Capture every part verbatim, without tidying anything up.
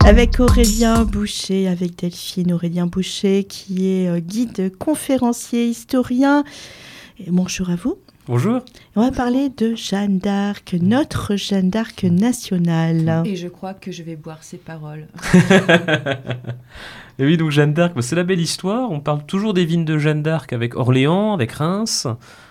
Avec Aurélien Boucher, avec Delphine. Aurélien Boucher qui est euh, guide, conférencier, historien. Et bonjour à vous. Bonjour. On va parler de Jeanne d'Arc, notre Jeanne d'Arc nationale. Et je crois que je vais boire ces paroles. Et oui, donc Jeanne d'Arc, c'est la belle histoire. On parle toujours des vignes de Jeanne d'Arc avec Orléans, avec Reims,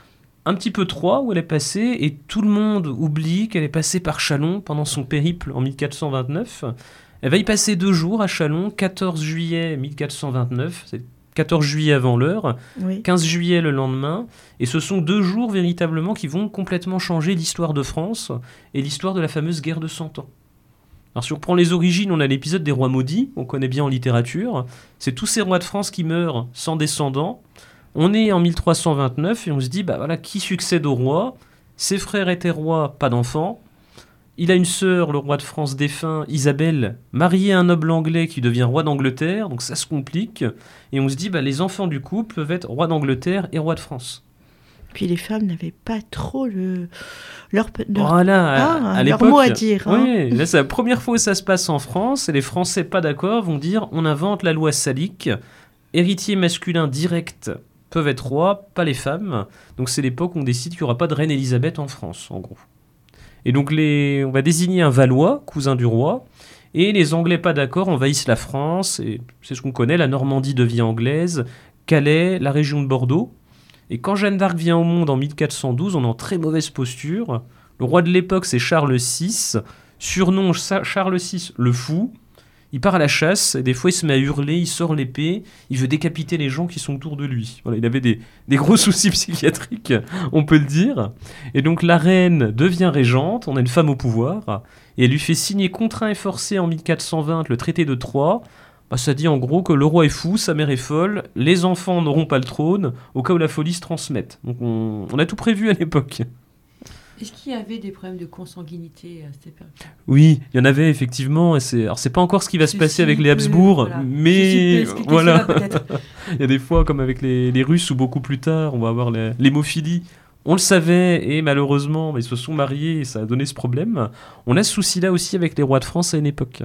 un petit peu Troyes où elle est passée, et tout le monde oublie qu'elle est passée par Châlons pendant son périple en mille quatre cent vingt-neuf. Elle va y passer deux jours à Châlons, quatorze juillet mille quatre cent vingt-neuf, c'est quatorze juillet avant l'heure, oui. quinze juillet le lendemain, et ce sont deux jours véritablement qui vont complètement changer l'histoire de France et l'histoire de la fameuse guerre de Cent Ans. Alors si on prend les origines, on a l'épisode des rois maudits, on connaît bien en littérature, c'est tous ces rois de France qui meurent sans descendants. On est en mille trois cent vingt-neuf et on se dit, bah voilà, qui succède au roi ? Ses frères étaient rois, pas d'enfants. Il a une sœur, le roi de France défunt, Isabelle, mariée à un noble anglais qui devient roi d'Angleterre, donc ça se complique. Et on se dit, bah, les enfants du couple peuvent être roi d'Angleterre et roi de France. Puis les femmes n'avaient pas trop le... leur, leur... Voilà, à, ah, à leur l'époque, mot à dire. Hein. Oui, là c'est la première fois où ça se passe en France, et les Français pas d'accord vont dire, on invente la loi salique, héritiers masculins directs peuvent être rois, pas les femmes. Donc c'est l'époque où on décide qu'il n'y aura pas de reine Élisabeth en France, en gros. Et donc les, on va désigner un Valois, cousin du roi, et les Anglais pas d'accord envahissent la France, et c'est ce qu'on connaît, la Normandie devient anglaise, Calais, la région de Bordeaux. Et quand Jeanne d'Arc vient au monde en mille quatre cent douze, on est en très mauvaise posture. Le roi de l'époque, c'est Charles six, surnom Charles six le fou. Il part à la chasse, et des fois il se met à hurler, il sort l'épée, il veut décapiter les gens qui sont autour de lui. Voilà, il avait des, des gros soucis psychiatriques, on peut le dire. Et donc la reine devient régente, on a une femme au pouvoir, et elle lui fait signer contraint et forcé en mille quatre cent vingt le traité de Troyes. Bah, ça dit en gros que le roi est fou, sa mère est folle, les enfants n'auront pas le trône, au cas où la folie se transmette. Donc on, on a tout prévu à l'époque. Est-ce qu'il y avait des problèmes de consanguinité à cette époque ? Oui, il y en avait effectivement. Et c'est... Alors c'est pas encore ce qui va se passer avec les Habsbourg, voilà. mais voilà. Cela, il y a des fois, comme avec les, les Russes, ou beaucoup plus tard, on va avoir la... l'hémophilie. On le savait, et malheureusement, ils se sont mariés, et ça a donné ce problème. On a ce souci-là aussi avec les rois de France à une époque.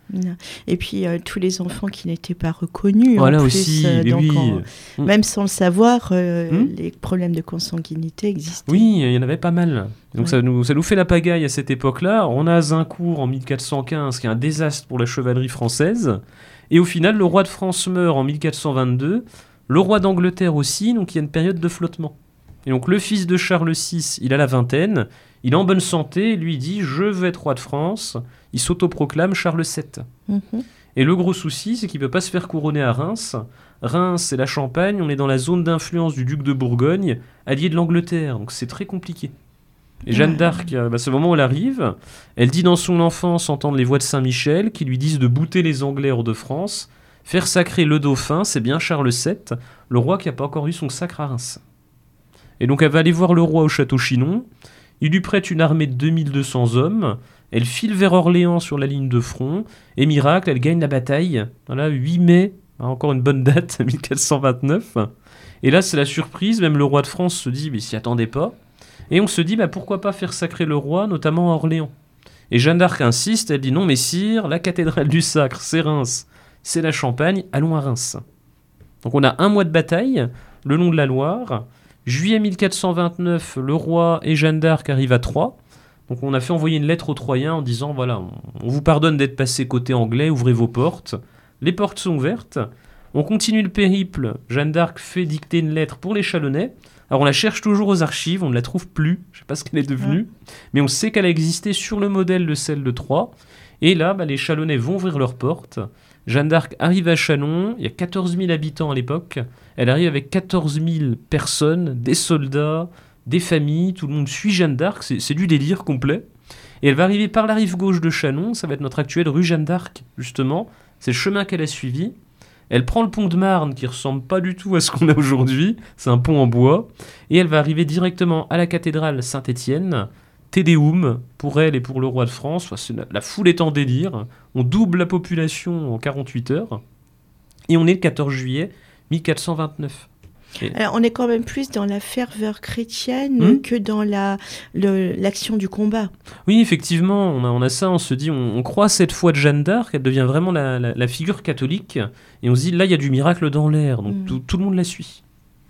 Et puis euh, tous les enfants qui n'étaient pas reconnus. Voilà en plus, aussi, euh, donc oui. en, même sans le savoir, euh, mmh. les problèmes de consanguinité existaient. Oui, il y en avait pas mal. Donc ouais. ça, nous, ça nous fait la pagaille à cette époque-là. On a Azincourt en mille quatre cent quinze, qui est un désastre pour la chevalerie française. Et au final, le roi de France meurt en mille quatre cent vingt-deux. Le roi d'Angleterre aussi, donc il y a une période de flottement. Et donc le fils de Charles six, il a la vingtaine. Il est en bonne santé, lui il dit « je veux être roi de France ». Il s'autoproclame Charles sept. Mmh. Et le gros souci, c'est qu'il ne peut pas se faire couronner à Reims. Reims, c'est la Champagne, on est dans la zone d'influence du duc de Bourgogne, allié de l'Angleterre, donc c'est très compliqué. Et Jeanne ouais. d'Arc, à bah, ce moment où elle arrive, elle dit dans son enfance entendre les voix de Saint-Michel qui lui disent de bouter les Anglais hors de France, faire sacrer le dauphin, c'est bien Charles sept, le roi qui n'a pas encore eu son sacre à Reims. Et donc elle va aller voir le roi au château Chinon. Il lui prête une armée de deux mille deux cents hommes. Elle file vers Orléans sur la ligne de front. Et miracle, elle gagne la bataille. Voilà, huit mai, encore une bonne date, mille quatre cent vingt-neuf. Et là, c'est la surprise. Même le roi de France se dit, mais il s'y attendait pas. Et on se dit, bah, pourquoi pas faire sacrer le roi, notamment à Orléans. Et Jeanne d'Arc insiste, elle dit, non mais sire, la cathédrale du sacre, c'est Reims, c'est la Champagne, allons à Reims. Donc on a un mois de bataille, le long de la Loire. Juillet mille quatre cent vingt-neuf, le roi et Jeanne d'Arc arrivent à Troyes. Donc on a fait envoyer une lettre aux Troyens en disant voilà, on vous pardonne d'être passé côté anglais, ouvrez vos portes. Les portes sont ouvertes. On continue le périple. Jeanne d'Arc fait dicter une lettre pour les Chalonnais. Alors on la cherche toujours aux archives, on ne la trouve plus. Je ne sais pas ce qu'elle est devenue. Ouais. Mais on sait qu'elle a existé sur le modèle de celle de Troyes. Et là, bah, les Chalonnais vont ouvrir leurs portes. Jeanne d'Arc arrive à Châlons, il y a quatorze mille habitants à l'époque. Elle arrive avec quatorze mille personnes, des soldats, des familles, tout le monde suit Jeanne d'Arc, c'est, c'est du délire complet. Et elle va arriver par la rive gauche de Châlons, ça va être notre actuelle rue Jeanne d'Arc, justement. C'est le chemin qu'elle a suivi. Elle prend le pont de Marne, qui ressemble pas du tout à ce qu'on a aujourd'hui, c'est un pont en bois. Et elle va arriver directement à la cathédrale Saint-Étienne. Te Deum pour elle et pour le roi de France. Enfin, c'est la, la foule est en délire. On double la population en quarante-huit heures. Et on est le quatorze juillet mille quatre cent vingt-neuf. Et... Alors, on est quand même plus dans la ferveur chrétienne Mmh. que dans la, le, l'action du combat. Oui, effectivement, on a, on a ça, on se dit, on, on croit cette foi de Jeanne d'Arc, elle devient vraiment la, la, la figure catholique, et on se dit, là, il y a du miracle dans l'air, donc Mm. tout, tout le monde la suit.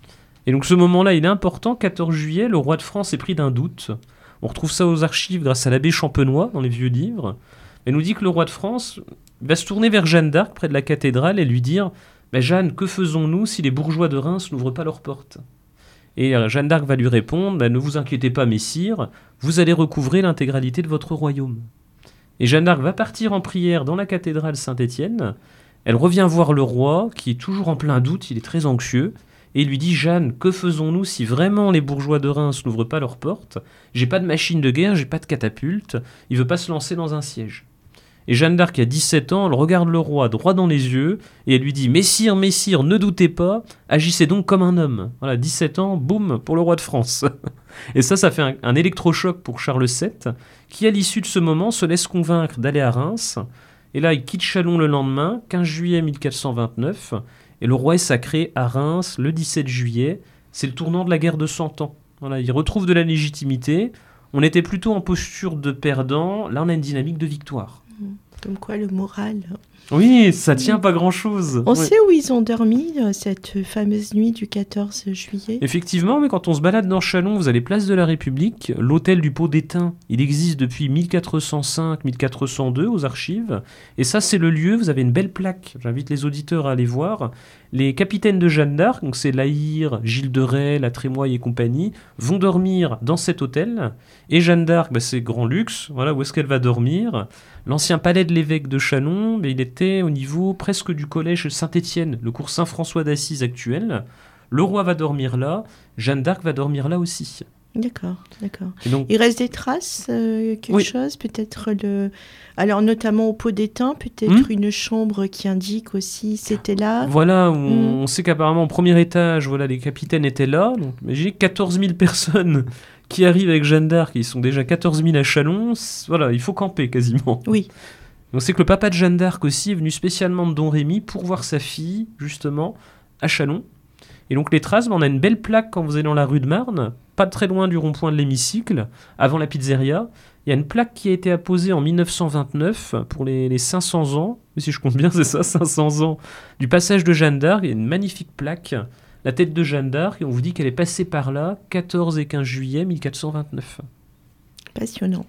Et donc ce moment-là, il est important, quatorze juillet, le roi de France est pris d'un doute. On retrouve ça aux archives grâce à l'abbé Champenois, dans les vieux livres. Elle nous dit que le roi de France va se tourner vers Jeanne d'Arc, près de la cathédrale, et lui dire, bah, Jeanne, que faisons-nous si les bourgeois de Reims n'ouvrent pas leurs portes ? Et euh, Jeanne d'Arc va lui répondre, bah, ne vous inquiétez pas, messire, vous allez recouvrer l'intégralité de votre royaume. Et Jeanne d'Arc va partir en prière dans la cathédrale Saint-Étienne. Elle revient voir le roi, qui est toujours en plein doute, il est très anxieux, et il lui dit, Jeanne, que faisons-nous si vraiment les bourgeois de Reims n'ouvrent pas leurs portes ? J'ai pas de machine de guerre, j'ai pas de catapulte, il veut pas se lancer dans un siège. Et Jeanne d'Arc, à dix-sept ans, elle regarde le roi droit dans les yeux, et elle lui dit, messire, messire, ne doutez pas, agissez donc comme un homme. Voilà, dix-sept ans, boum, pour le roi de France. Et ça, ça fait un, un électrochoc pour Charles sept, qui à l'issue de ce moment se laisse convaincre d'aller à Reims. Et là, il quitte Châlons le lendemain, quinze juillet mille quatre cent vingt-neuf, et le roi est sacré à Reims le dix-sept juillet. C'est le tournant de la guerre de Cent Ans. Voilà, il retrouve de la légitimité. On était plutôt en posture de perdant. Là, on a une dynamique de victoire. Comme quoi, le moral. Oui, ça tient pas grand-chose. On Oui. sait où ils ont dormi euh, cette fameuse nuit du quatorze juillet. Effectivement, mais quand on se balade dans Châlons, vous allez place de la République, l'hôtel du Pot d'Étain, il existe depuis mille quatre cent cinq mille quatre cent deux aux archives, et ça c'est le lieu, vous avez une belle plaque, j'invite les auditeurs à aller voir. Les capitaines de Jeanne d'Arc, donc c'est La Hire, Gilles de Rais, La Trémoille et compagnie, vont dormir dans cet hôtel, et Jeanne d'Arc, bah, c'est grand luxe, voilà où est-ce qu'elle va dormir. L'ancien palais de l'évêque de Châlons, mais il était au niveau presque du collège Saint-Étienne, le cours Saint-François d'Assise actuel. Le roi va dormir là, Jeanne d'Arc va dormir là aussi. D'accord, d'accord. Et donc, Il reste des traces, euh, quelque Oui. chose, peut-être le... Alors, notamment au Pot d'Étain, peut-être Hmm. une chambre qui indique aussi c'était là. voilà, on, Mm. on sait qu'apparemment au premier étage, voilà, les capitaines étaient là. Donc, imaginez quatorze mille personnes qui arrivent avec Jeanne d'Arc, ils sont déjà quatorze mille à Châlons. C'est- Voilà, il faut camper quasiment. Oui, On sait que le papa de Jeanne d'Arc aussi est venu spécialement de Don Rémy pour voir sa fille, justement, à Châlons. Et donc les traces, ben, on a une belle plaque quand vous allez dans la rue de Marne, pas très loin du rond-point de l'hémicycle, avant la pizzeria. Il y a une plaque qui a été apposée en mille neuf cent vingt-neuf pour les, les cinq cents ans, mais si je compte bien c'est ça, cinq cents ans, du passage de Jeanne d'Arc. Il y a une magnifique plaque, la tête de Jeanne d'Arc, et on vous dit qu'elle est passée par là, quatorze et quinze juillet mille quatre cent vingt-neuf. passionnant.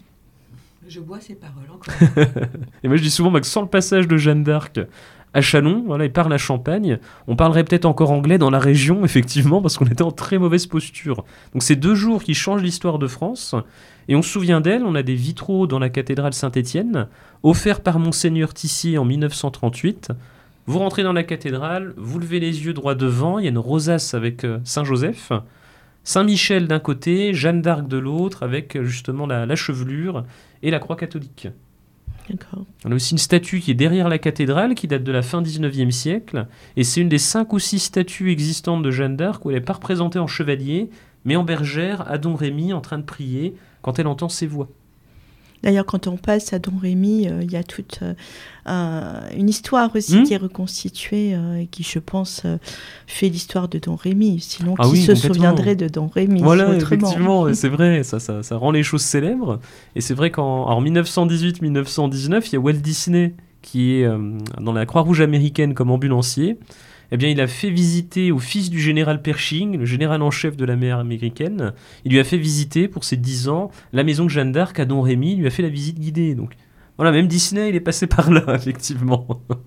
Je bois ces paroles encore. Et moi je dis souvent bah, que sans le passage de Jeanne d'Arc à Châlons, voilà, il parle à Champagne, on parlerait peut-être encore anglais dans la région, effectivement, parce qu'on était en très mauvaise posture. Donc c'est deux jours qui changent l'histoire de France, et on se souvient d'elle, on a des vitraux dans la cathédrale Saint-Étienne, offerts par Monseigneur Tissier en mille neuf cent trente-huit. Vous rentrez dans la cathédrale, vous levez les yeux droit devant, il y a une rosace avec euh, Saint-Joseph, Saint-Michel d'un côté, Jeanne d'Arc de l'autre, avec euh, justement la, la chevelure et la croix catholique. D'accord. On a aussi une statue qui est derrière la cathédrale, qui date de la fin dix-neuvième siècle, et c'est une des cinq ou six statues existantes de Jeanne d'Arc où elle n'est pas représentée en chevalier, mais en bergère à Don Rémy en train de prier quand elle entend ses voix. D'ailleurs, quand on passe à Don Rémy, euh, il y a toute euh, un- une histoire aussi Hmm. qui est reconstituée euh, et qui, je pense, euh, fait l'histoire de Don Rémy. Sinon, Ah qui oui, se complètement. souviendrait de Don Rémy Voilà, autrement. effectivement, et c'est vrai, ça, ça, ça rend les choses célèbres. Et c'est vrai qu'en en mille neuf cent dix-huit mille neuf cent dix-neuf, il y a Walt Disney qui est euh, dans la Croix-Rouge américaine comme ambulancier. Eh bien, il a fait visiter au fils du général Pershing, le général en chef de la mer américaine, il lui a fait visiter pour ses dix ans la maison de Jeanne d'Arc à Don Rémy, il lui a fait la visite guidée. Donc voilà, même Disney, il est passé par là, effectivement.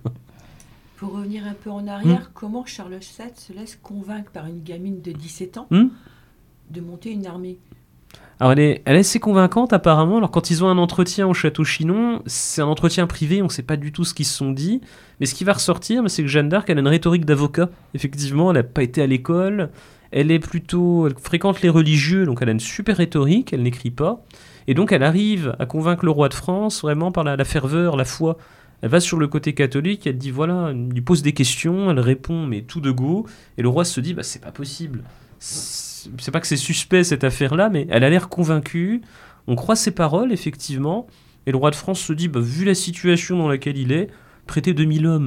Pour revenir un peu en arrière, Hmm. comment Charles sept se laisse convaincre par une gamine de dix-sept ans Hmm de monter une armée? Alors elle est, elle est assez convaincante apparemment. Alors quand ils ont un entretien au château Chinon, c'est un entretien privé, on ne sait pas du tout ce qu'ils se sont dit. Mais ce qui va ressortir, c'est que Jeanne d'Arc, elle a une rhétorique d'avocat. Effectivement, elle n'a pas été à l'école. Elle est plutôt, elle fréquente les religieux, donc elle a une super rhétorique, elle n'écrit pas. Et donc elle arrive à convaincre le roi de France vraiment par la, la ferveur, la foi. Elle va sur le côté catholique, elle dit voilà, elle lui pose des questions, elle répond mais tout de go. Et le roi se dit bah c'est pas possible. C'est pas que c'est suspect cette affaire-là, mais elle a l'air convaincue. On croit ses paroles, effectivement. Et le roi de France se dit, bah, vu la situation dans laquelle il est, traiter deux mille hommes,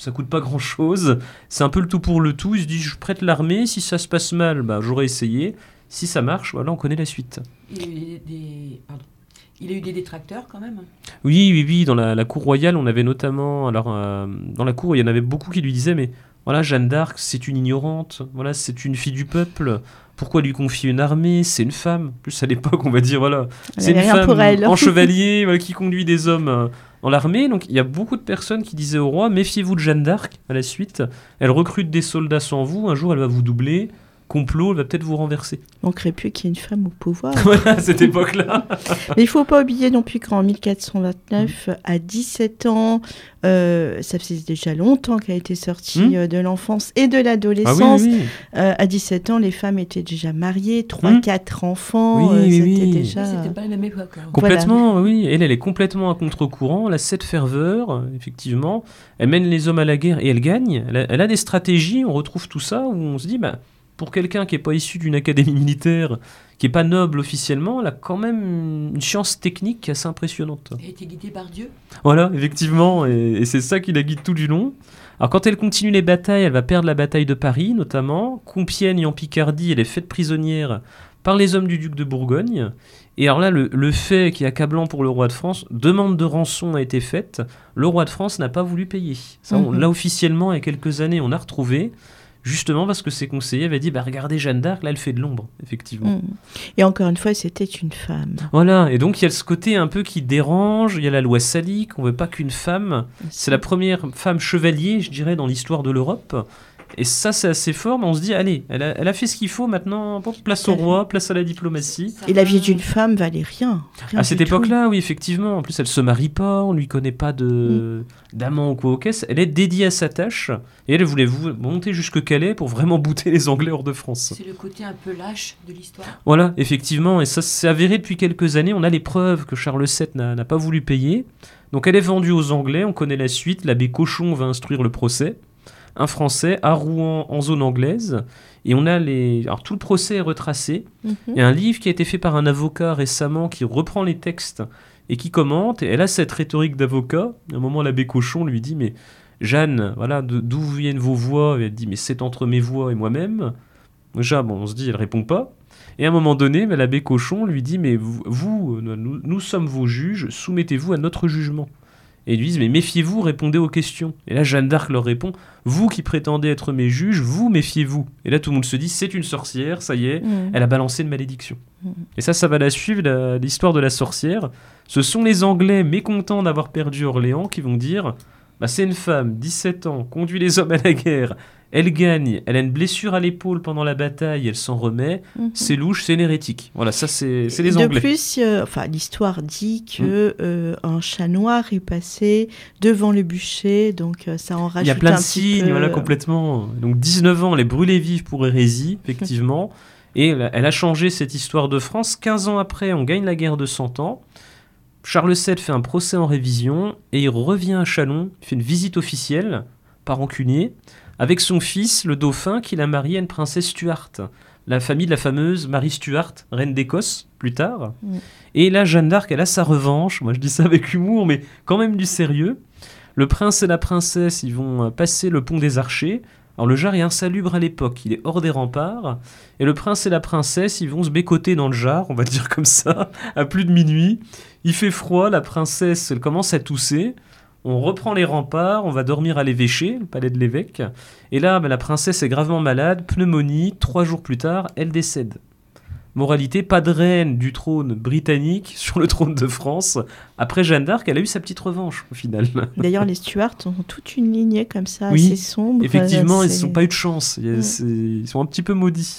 ça coûte pas grand-chose. C'est un peu le tout pour le tout. Il se dit, je prête l'armée, si ça se passe mal, bah, j'aurais essayé. Si ça marche, voilà, on connaît la suite. Il a eu des, des- pardon. Il a eu des détracteurs quand même. Oui, oui, oui, dans la, la cour royale, on avait notamment... Alors, euh, dans la cour, il y en avait beaucoup qui lui disaient, mais voilà, Jeanne d'Arc, c'est une ignorante, voilà, c'est une fille du peuple, pourquoi lui confier une armée, c'est une femme. En plus, à l'époque, on va dire, voilà, Elle c'est une avait rien femme pour elle. en chevalier voilà, qui conduit des hommes euh, dans l'armée. Donc, il y a beaucoup de personnes qui disaient au roi, méfiez-vous de Jeanne d'Arc, à la suite, elle recrute des soldats sans vous, un jour, elle va vous doubler, complot, elle va peut-être vous renverser. Il manquerait plus qu'il y ait une femme au pouvoir. Voilà, à cette époque-là. Mais il ne faut pas oublier non plus qu'en mille quatre cent vingt-neuf, à dix-sept ans, euh, ça faisait déjà longtemps qu'elle était sortie Mmh. euh, de l'enfance et de Ah oui, l'adolescence. oui, oui. Euh, à dix-sept ans, les femmes étaient déjà mariées, trois, Mmh. quatre enfants. Oui, euh, oui, c'était oui. déjà... C'était pas la même époque. hein. Complètement, oui. Elle, elle est complètement à contre-courant. Elle a cette ferveur, euh, effectivement. Elle mène les hommes à la guerre et elle gagne. Elle a, elle a des stratégies. On retrouve tout ça où on se dit, bah, pour quelqu'un qui n'est pas issu d'une académie militaire, qui n'est pas noble officiellement, elle a quand même une science technique assez impressionnante. Elle a été guidée par Dieu. Voilà, effectivement. Et, et c'est ça qui la guide tout du long. Alors, quand elle continue les batailles, elle va perdre la bataille de Paris, notamment. Compiègne et en Picardie, elle est faite prisonnière par les hommes du duc de Bourgogne. Et alors là, le, le fait qui est accablant pour le roi de France, demande de rançon a été faite. Le roi de France n'a pas voulu payer. Ça, on Mhm. l'a officiellement, il y a quelques années, on a retrouvé. Justement parce que ses conseillers avaient dit, bah, regardez Jeanne d'Arc, là, elle fait de l'ombre, effectivement. Mm. Et encore une fois, c'était une femme. Voilà, et donc il y a ce côté un peu qui dérange, il y a la loi salique, on veut pas qu'une femme... C'est la première femme chevalier, je dirais, dans l'histoire de l'Europe. Et ça, c'est assez fort, mais on se dit, allez, elle a, elle a fait ce qu'il faut, maintenant, bon, place au roi, place à la diplomatie. Ça Et la va- vie d'une femme valait rien. rien À cette du tout. époque-là, oui, effectivement. En plus, elle se marie pas, on lui connaît pas de d'amant ou quoi au caisse. Elle est dédiée à sa tâche, et elle voulait vous monter jusque Calais pour vraiment bouter les Anglais hors de France. C'est le côté un peu lâche de l'histoire. Voilà, effectivement, et ça s'est avéré depuis quelques années. On a les preuves que Charles sept n'a n'a pas voulu payer. Donc elle est vendue aux Anglais, on connaît la suite. L'abbé Cochon va instruire le procès. Un Français à Rouen en zone anglaise. Et on a les... Alors tout le procès est retracé. Mhm. Il y a un livre qui a été fait par un avocat récemment qui reprend les textes et qui commente. Et elle a cette rhétorique d'avocat. À un moment, l'abbé Cochon lui dit, mais Jeanne, voilà, de- d'où viennent vos voix? Et elle dit, mais c'est entre mes voix et moi-même. Déjà, bon, on se dit, elle répond pas. Et à un moment donné, mais l'abbé Cochon lui dit, mais vous, vous, nous, nous sommes vos juges, soumettez-vous à notre jugement. Et ils lui disent, mais méfiez-vous, répondez aux questions. Et là, Jeanne d'Arc leur répond, vous qui prétendez être mes juges, vous méfiez-vous. Et là, tout le monde se dit, c'est une sorcière, ça y est, Mm. elle a balancé une malédiction. Mm. Et ça, ça va la suivre, la- l'histoire de la sorcière. Ce sont les Anglais mécontents d'avoir perdu Orléans qui vont dire, bah, c'est une femme, dix-sept ans, conduit les hommes à la guerre, elle gagne, elle a une blessure à l'épaule pendant la bataille, elle s'en remet, Mhm. c'est louche, c'est une hérétique. Voilà, ça c'est c'est les De Anglais. plus, euh, enfin, l'histoire dit que euh, un chat noir est passé devant le bûcher, donc euh, ça en rajoute Il y a plein un de petit signes, peu, voilà, euh, complètement. Donc dix-neuf ans, elle est brûlée vive pour hérésie, effectivement. Et elle a- elle a changé cette histoire de France. quinze ans après, on gagne la guerre de Cent Ans. Charles sept fait un procès en révision et il revient à Châlons, il fait une visite officielle, par rancunier, avec son fils, le dauphin, qu'il a marié à une princesse Stuart. La famille de la fameuse Marie Stuart, reine d'Écosse, plus tard. Mm. Et là, Jeanne d'Arc, elle a sa revanche. Moi, je dis ça avec humour, mais quand même du sérieux. Le prince et la princesse, ils vont euh, passer le pont des Archers. Alors le Jard est insalubre à l'époque, il est hors des remparts. Et le prince et la princesse, ils vont se bécoter dans le Jard, on va dire comme ça, à plus de minuit. Il fait froid, la princesse, elle commence à tousser. On reprend les remparts, on va dormir à l'évêché, le palais de l'évêque. Et là, bah, la princesse est gravement malade, pneumonie. Trois jours plus tard, elle décède. Moralité, pas de reine du trône britannique sur le trône de France. Après Jeanne d'Arc, elle a eu sa petite revanche au final. D'ailleurs, les Stuarts ont toute une lignée comme ça, Oui, assez sombre. Effectivement, euh, ils c'est- n'ont pas eu de chance. Il y a- Mm. c'est- Ils sont un petit peu maudits.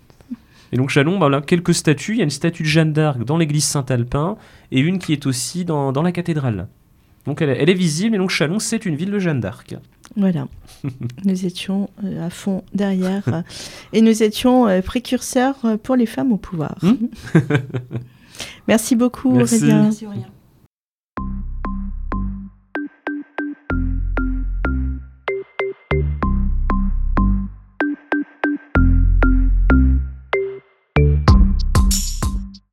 Et donc Châlons, bah, là, quelques statues. Il y a une statue de Jeanne d'Arc dans l'église Saint-Alpin et une qui est aussi dans, dans la cathédrale. Donc elle, elle est visible et donc Châlons, c'est une ville de Jeanne d'Arc. Voilà. Nous étions euh, à fond derrière euh, et nous étions euh, précurseurs euh, pour les femmes au pouvoir. Hmm. Merci beaucoup, Merci. Aurélien. Merci, Aurélien.